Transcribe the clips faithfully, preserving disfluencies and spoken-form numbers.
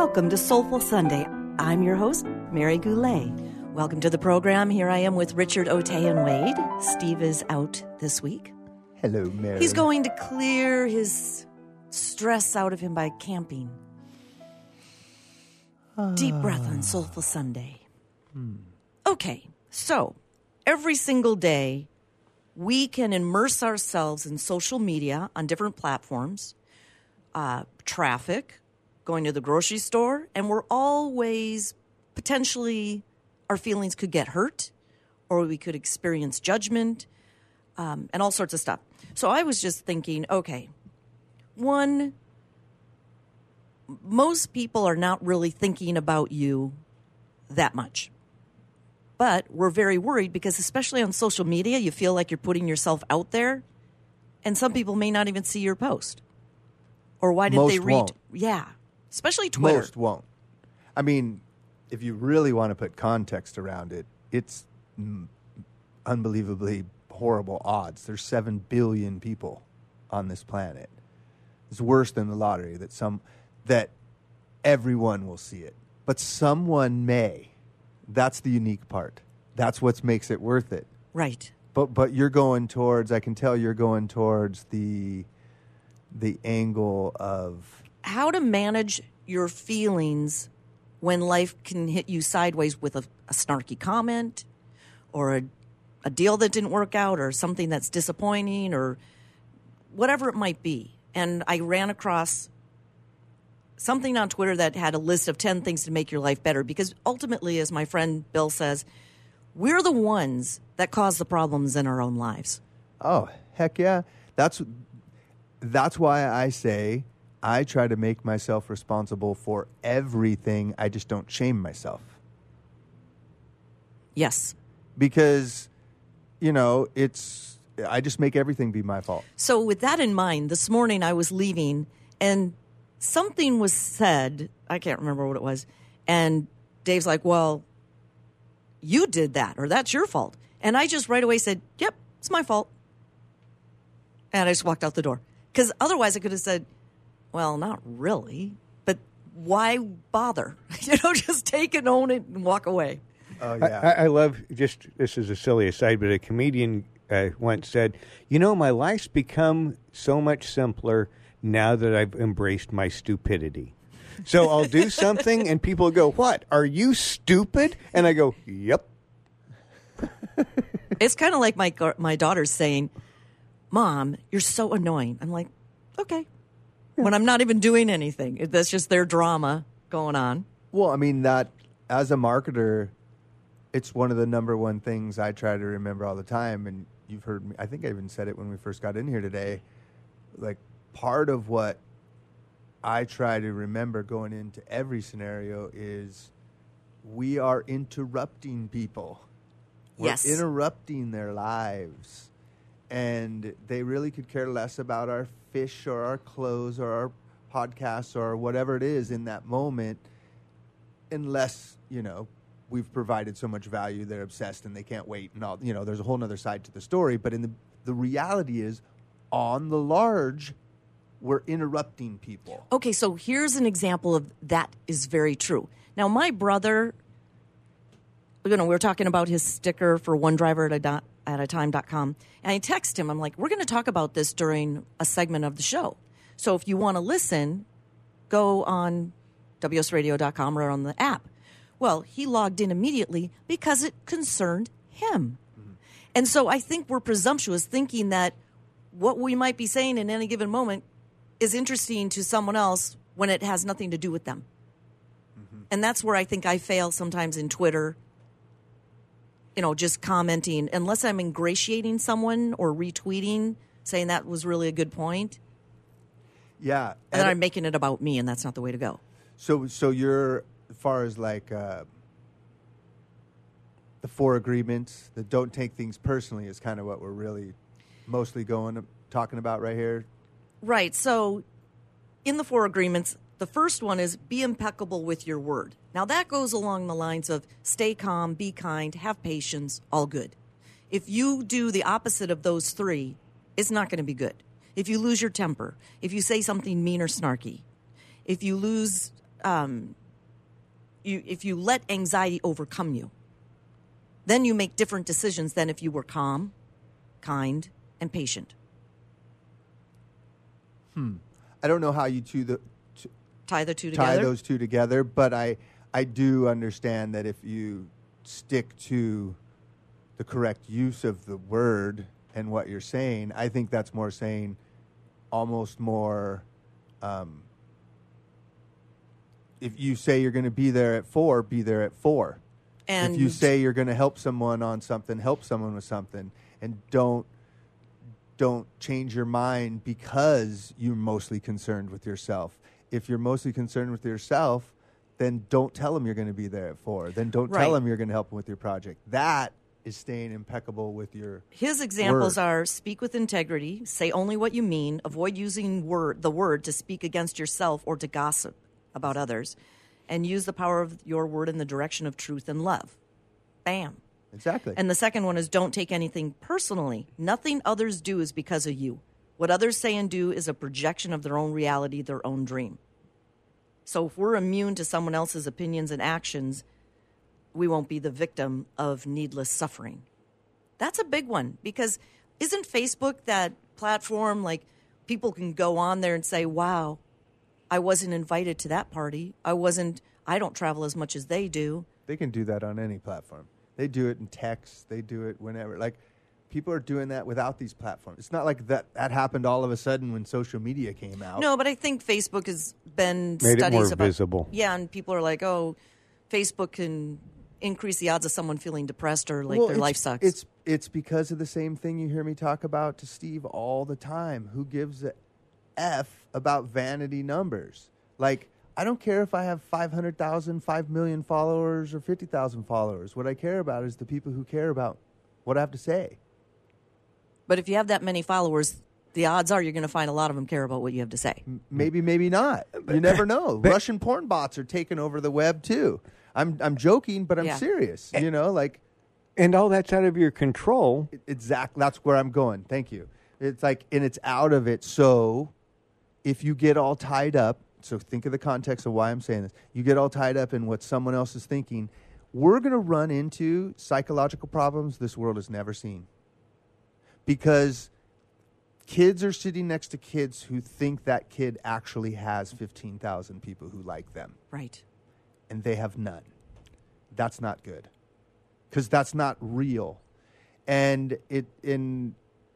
Welcome to Soulful Sunday. I'm your host, Mary Goulet. Welcome to the program. Here I am with Richard Oteyan Wade. Steve is out this week. Hello, Mary. He's going to clear his stress out of him by camping. Deep breath on Soulful Sunday. Hmm. Okay, so every single day, we can immerse ourselves in social media on different platforms, uh, traffic, going to the grocery store, and we're always potentially, our feelings could get hurt, or we could experience judgment, um, and all sorts of stuff. So I was just thinking, okay, one, most people are not really thinking about you that much. But we're very worried because especially on social media, you feel like you're putting yourself out there, and some people may not even see your post. Or why did Most they read? won't. Yeah, especially Twitter. Most won't. I mean, if you really want to put context around it, it's mm, unbelievably horrible odds. There's seven billion people on this planet. It's worse than the lottery that some that everyone will see it, but someone may. That's the unique part. That's what makes it worth it. Right. But but you're going towards, I can tell you're going towards the the angle of how to manage your feelings when life can hit you sideways with a, a snarky comment or a, a deal that didn't work out or something that's disappointing or whatever it might be. And I ran across something on Twitter that had a list of ten things to make your life better because ultimately, as my friend Bill says, we're the ones that cause the problems in our own lives. Oh, heck yeah. That's that's why I say I try to make myself responsible for everything. I just don't shame myself. Yes. Because, you know, it's I just make everything be my fault. So with that in mind, this morning I was leaving and something was said, I can't remember what it was, and Dave's like, well, you did that, or that's your fault. And I just right away said, yep, it's my fault. And I just walked out the door. Because otherwise I could have said, well, not really, but why bother? You know, just take it, own it, and walk away. Oh, yeah. I, I love, just, this is a silly aside, but a comedian uh, once said, you know, my life's become so much simpler now that I've embraced my stupidity. So I'll do something and people go, what, are you stupid? And I go, yep. It's kind of like my my daughter's saying, Mom, you're so annoying. I'm like, okay. Yeah. When I'm not even doing anything. That's just their drama going on. Well, I mean, that as a marketer, it's one of the number one things I try to remember all the time. And you've heard me, I think I even said it when we first got in here today. Like, part of what I try to remember going into every scenario is we are interrupting people. We're yes. interrupting their lives. And they really could care less about our fish or our clothes or our podcasts or whatever it is in that moment unless, you know, we've provided so much value, they're obsessed and they can't wait. And all, you know, there's a whole other side to the story. But in the the reality is, on the large, we're interrupting people. Okay, so here's an example of that is very true. Now, my brother, you know, we were talking about his sticker for one driver at a, dot, at a time dot com, and I text him. I'm like, we're going to talk about this during a segment of the show. So if you want to listen, go on W S radio dot com or on the app. Well, he logged in immediately because it concerned him. Mm-hmm. And so I think we're presumptuous thinking that what we might be saying in any given moment is interesting to someone else when it has nothing to do with them. Mm-hmm. And that's where I think I fail sometimes in Twitter, you know, just commenting, unless I'm ingratiating someone or retweeting, saying that was really a good point. Yeah. And then I'm making it about me, and that's not the way to go. So so you're, as far as like uh, the four agreements, the don't take things personally is kind of what we're really mostly going talking about right here. Right. So in the four agreements, the first one is be impeccable with your word. Now, that goes along the lines of stay calm, be kind, have patience, all good. If you do the opposite of those three, it's not going to be good. If you lose your temper, if you say something mean or snarky, if you lose um, you if you let anxiety overcome you, then you make different decisions than if you were calm, kind, and patient. Hmm. I don't know how you two the t- Tie the two tie together. those two together, but I I do understand that if you stick to the correct use of the word and what you're saying, I think that's more saying almost more. Um, if you say you're going to be there at four, be there at four. And if you say you're going to help someone on something, help someone with something, and don't don't change your mind because you're mostly concerned with yourself. If you're mostly concerned with yourself, then don't tell them you're going to be there at four. Then don't Right. tell them you're going to help them with your project. That is staying impeccable with your His examples word. are speak with integrity, say only what you mean, avoid using word, the word to speak against yourself or to gossip about others, and use the power of your word in the direction of truth and love. Bam. Exactly. And the second one is don't take anything personally. Nothing others do is because of you. What others say and do is a projection of their own reality, their own dream. So if we're immune to someone else's opinions and actions, we won't be the victim of needless suffering. That's a big one because isn't Facebook that platform like people can go on there and say, wow, I wasn't invited to that party. I wasn't, I don't travel as much as they do. They can do that on any platform. They do it in text. They do it whenever. Like, people are doing that without these platforms. It's not like that, that happened all of a sudden when social media came out. No, but I think Facebook has been Made it studies more about, visible. Yeah, and people are like, oh, Facebook can increase the odds of someone feeling depressed or like Well, their it's- life sucks. It's it's because of the same thing you hear me talk about to Steve all the time. Who gives a F about vanity numbers? Like, I don't care if I have five hundred thousand, five million followers, or fifty thousand followers. What I care about is the people who care about what I have to say. But if you have that many followers, the odds are you're going to find a lot of them care about what you have to say. M- Maybe, maybe not. You never know. Russian porn bots are taking over the web too. I'm I'm joking, but I'm Yeah. serious. You know, like And all that's out of your control. exactly. That's where I'm going. Thank you. It's like, and it's out of it. So if you get all tied up, so think of the context of why I'm saying this. You get all tied up in what someone else is thinking. We're going to run into psychological problems this world has never seen. Because kids are sitting next to kids who think that kid actually has fifteen thousand people who like them, Right. and they have none. That's not good. Because that's not real. And it in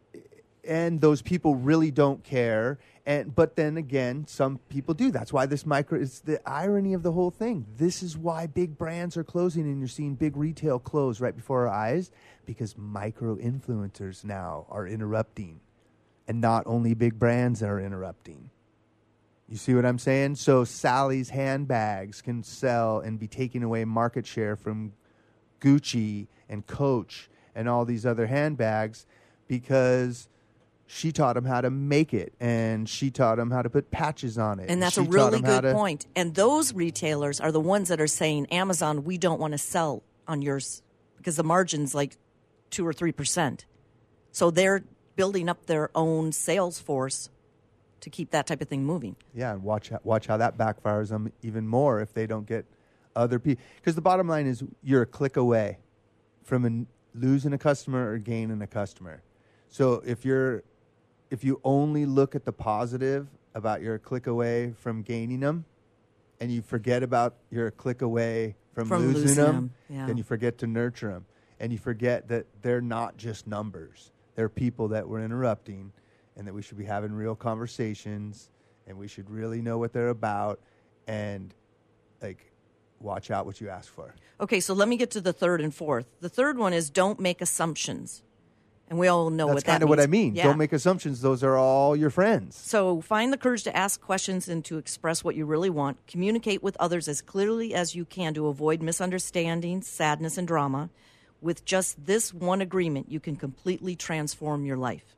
and those people really don't care. And but then again, some people do. That's why this micro is the irony of the whole thing. This is why big brands are closing and you're seeing big retail close right before our eyes, because micro influencers now are interrupting. And not only big brands are interrupting. You see what I'm saying? So Sally's handbags can sell and be taking away market share from Gucci and Coach and all these other handbags because she taught them how to make it, and she taught them how to put patches on it. And that's she a taught really 'em how good to- point. And those retailers are the ones that are saying, Amazon, we don't want to sell on yours because the margin's like two or three percent. So they're building up their own sales force to keep that type of thing moving. Yeah, and watch how, watch how that backfires them even more if they don't get other people. Because the bottom line is you're a click away from an, losing a customer or gaining a customer. So if you're if you only look at the positive about you're a click away from gaining them, and you forget about you're a click away from, From losing, losing them, them, yeah. then you forget to nurture them, and you forget that they're not just numbers. They're people that we're interrupting, and that we should be having real conversations, and we should really know what they're about, and like watch out what you ask for. Okay, so let me get to the third and fourth. The third one is don't make assumptions. And we all know That's what that kind of what I means. mean. Yeah. Don't make assumptions. Those are all your friends. So find the courage to ask questions and to express what you really want. Communicate with others as clearly as you can to avoid misunderstandings, sadness, and drama. With just this one agreement, you can completely transform your life.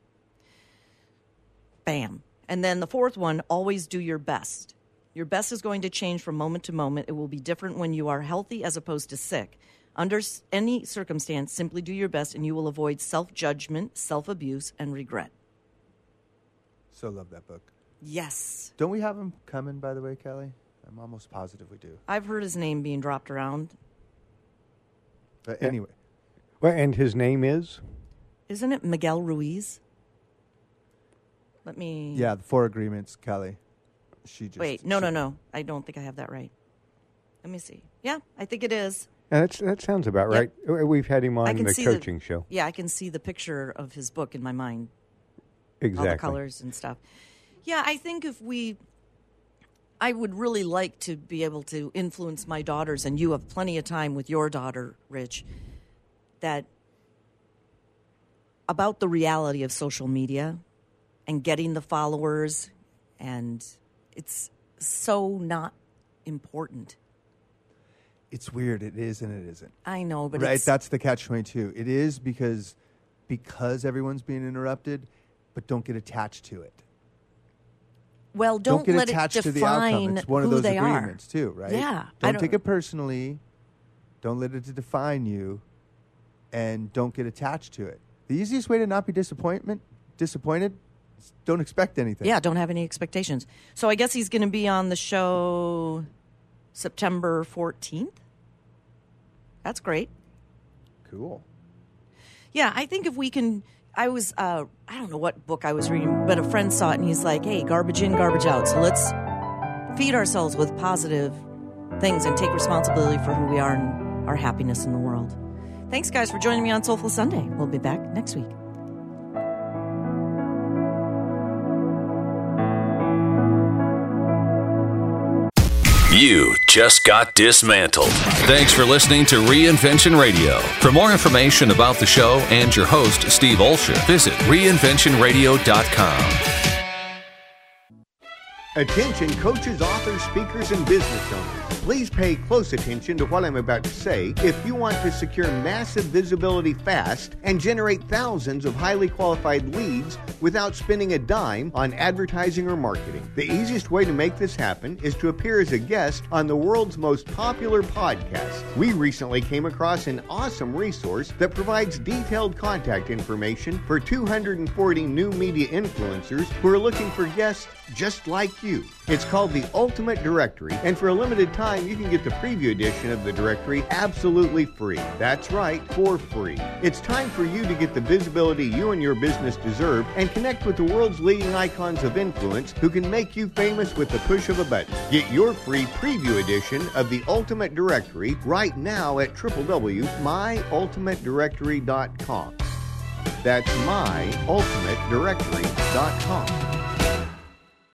Bam. And then the fourth one, always do your best. Your best is going to change from moment to moment. It will be different when you are healthy as opposed to sick. Under s- any circumstance, simply do your best and you will avoid self-judgment, self-abuse, and regret. So love that book. Yes. Don't we have them coming, by the way, Kelly? I'm almost positive we do. I've heard his name being dropped around. But anyway. Well, and his name is? Isn't it Miguel Ruiz? Let me... Yeah, the four agreements, Kelly. She just... Wait, no, she, no, no. I don't think I have that right. Let me see. Yeah, I think it is. Yeah, that's, that sounds about Yep. right. We've had him I on can the see coaching the, show. Yeah, I can see the picture of his book in my mind. Exactly. All the colors and stuff. Yeah, I think if we... I would really like to be able to influence my daughters, and you have plenty of time with your daughter, Rich, that about the reality of social media and getting the followers, and it's so not important. It's weird. It is and it isn't. I know, but right, it's... that's the catch twenty-two. It is because because everyone's being interrupted, but don't get attached to it. Well, don't, Don't get let attached it to the outcome. define It's one who of those they agreements are. too, right? Yeah, I Don't, don't- take it personally. Don't let it define you, and don't get attached to it. The easiest way to not be disappointment disappointed is don't expect anything. Yeah, don't have any expectations. So I guess he's going to be on the show September fourteenth. That's great. Cool. Yeah, I think if we can... I was, uh, I don't know what book I was reading, but a friend saw it, and he's like, hey, garbage in, garbage out. So let's feed ourselves with positive things and take responsibility for who we are and our happiness in the world. Thanks, guys, for joining me on Soulful Sunday. We'll be back next week. You just got dismantled. Thanks for listening to Reinvention Radio. For more information about the show and your host, Steve Olsher, visit reinvention radio dot com. Attention coaches, authors, speakers, and business owners. Please pay close attention to what I'm about to say if you want to secure massive visibility fast and generate thousands of highly qualified leads without spending a dime on advertising or marketing. The easiest way to make this happen is to appear as a guest on the world's most popular podcast. We recently came across an awesome resource that provides detailed contact information for two hundred forty new media influencers who are looking for guests just like you. It's called the Ultimate Directory, and for a limited time, you can get the preview edition of the directory absolutely free. That's right, for free. It's time for you to get the visibility you and your business deserve and connect with the world's leading icons of influence who can make you famous with the push of a button. Get your free preview edition of the Ultimate Directory right now at w w w dot my ultimate directory dot com. That's my ultimate directory dot com.